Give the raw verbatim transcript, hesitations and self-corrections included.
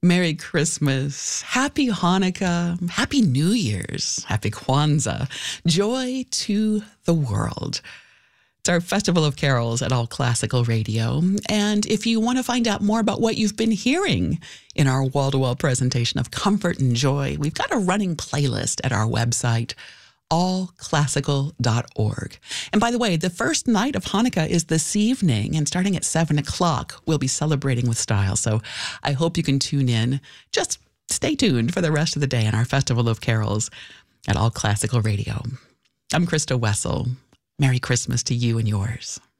Merry Christmas, Happy Hanukkah, Happy New Year's, Happy Kwanzaa, joy to the world. It's our Festival of Carols at All Classical Radio. And if you want to find out more about what you've been hearing in our wall-to-wall presentation of comfort and joy, we've got a running playlist at our website, all classical dot org. And by the way, the first night of Hanukkah is this evening, and starting at seven o'clock, we'll be celebrating with style. So I hope you can tune in. Just stay tuned for the rest of the day in our Festival of Carols at All Classical Radio. I'm Krista Wessel. Merry Christmas to you and yours.